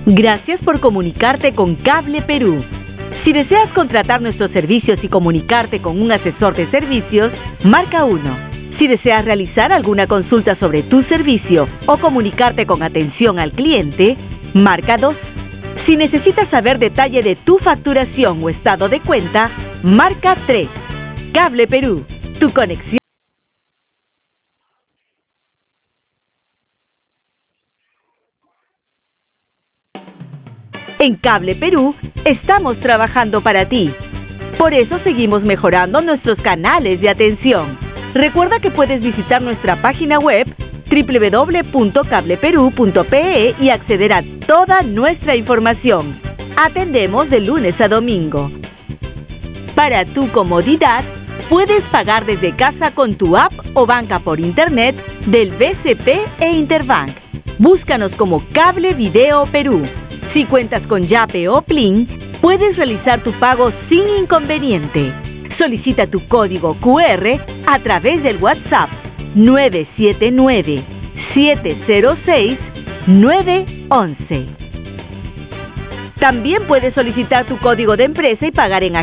Gracias por comunicarte con Cable Perú. Si deseas contratar nuestros servicios y comunicarte con un asesor de servicios, marca 1. Si deseas realizar alguna consulta sobre tu servicio o comunicarte con atención al cliente, marca 2. Si necesitas saber detalle de tu facturación o estado de cuenta, marca 3. Cable Perú, tu conexión. En Cable Perú estamos trabajando para ti. Por eso seguimos mejorando nuestros canales de atención. Recuerda que puedes visitar nuestra página web www.cableperú.pe y acceder a toda nuestra información. Atendemos de lunes a domingo. Para tu comodidad, puedes pagar desde casa con tu app o banca por internet del BCP e Interbank. Búscanos como Cable Video Perú. Si cuentas con Yape o Plin, puedes realizar tu pago sin inconveniente. Solicita tu código QR a través del WhatsApp 979-706-911. También puedes solicitar tu código de empresa y pagar en